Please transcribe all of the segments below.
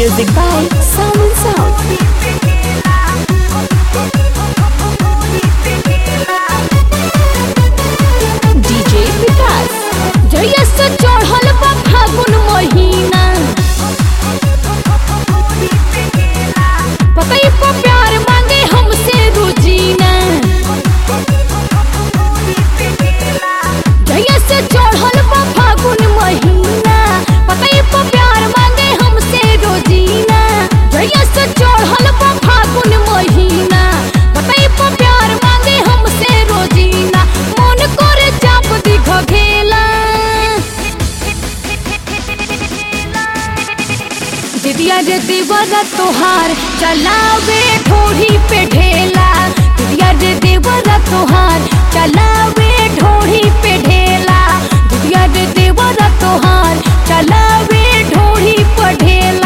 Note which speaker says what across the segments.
Speaker 1: Music by Sound and Sound. DJ विकास जहिया से चढ़ल बा फागुन महीना पकई को प्यार मांगे हमसे रोजीना जहिया से चढ़ल बा फागुन महीना पकई को प्यार मांगे हमसे रोजीना जहिया से चढ़ल बा फागुन महीना पकई को प्यार मांगे हमसे रोजीना मन करे चाप दी घघेला दिदिया रे देवरा तोहार चलावे ढोरी पे ढेला दिदिया रे देवरा तोहार चलावे ढोरी पे ढेला दिदिया रे देवरा तोहार चलावे ढोरी पे ढेला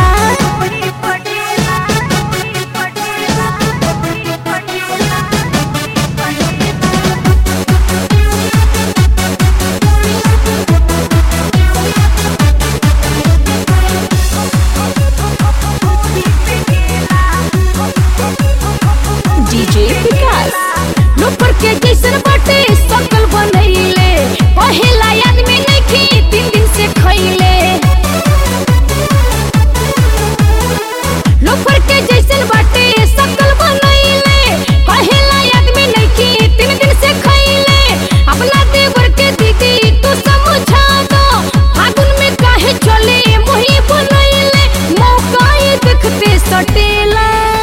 Speaker 1: DJ विकास लोपर के जैसन बाटे सकल बनैले पहला आदमी नइखी 3 दिन से खइले लोपर के जैसन बाटे सकल बनैले पहला आदमी नइखी 3 दिन से खइले अपना देवर के दीदी तू समझा दो फागुन में काहे चले मोही बनैले मौका ये देखते सटेला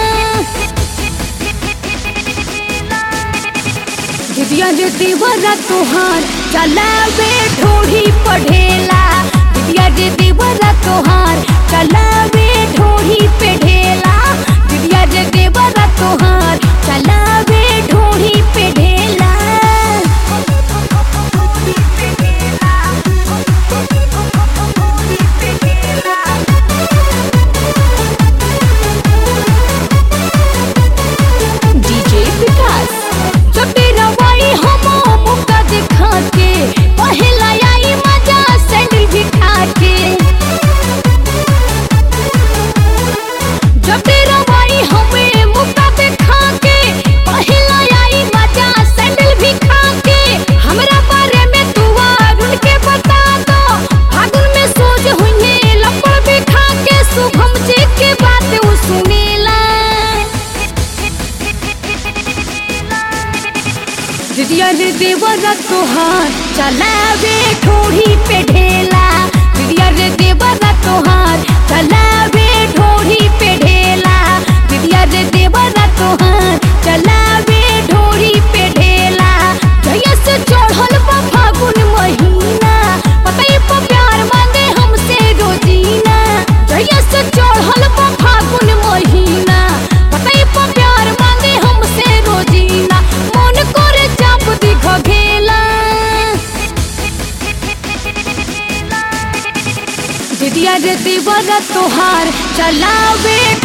Speaker 1: दिदिया रे देवरा तोहार चलावे ढोरी पढ़ेला दिदिया रे देवरा तोहार चलावे ढोरी पे ढेला दिदिया रे देवरा तोहार चलावे ढोरी पे ढेला DJ विकास जब तेरा वाई हम मुक्का दिखा के पहला आई मजा सैंडल भी खा के जब तेरा वाई हमें मुक्का दिखा के पहला आई मजा सैंडल भी खा के हमरा बारे में तू अरुण के बता दो फागुन में सोच हुई लपड़ भी खा के शुभम जी के बात वो सुनेला दिदिया रे देवरा तोहार चलावे ढोरी पे ढेला दिदिया रे देवरा तोहार चलावे ढोरी पे ढेला दिदिया रे देवरा तोहार चलावे ढोरी पे ढेला जहिया से चढ़ल बा फागुन महीना पतई पे प्यार मांगे हमसे रोजीना जहिया से चढ़ल बा फागुन महीना पतई पे प्यार मांगे हमसे रोजीना मन करे चाप दी घघेला दिदिया रे देवरा तोहार चलावे